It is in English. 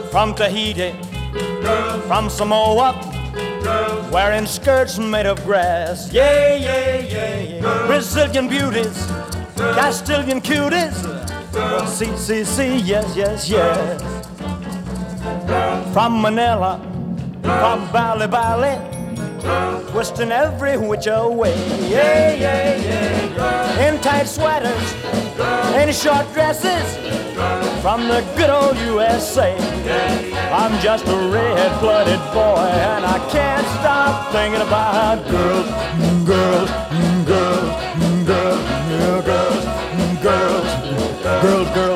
from Tahiti, from Samoa, wearing skirts made of grass. Yeah, yeah, yeah, yeah. Brazilian beauties, Castilian cuties. See, see, see, yes, yes, yes. From Manila, from Bali, Bali, twisting every which way. Yeah, yeah, yeah, yeah. In tight sweaters, in short dresses, from the good old USA. I'm just a red-blooded boy, and I can't stop thinking about girls, girls, girls, girls, girls, girls, girls, girls.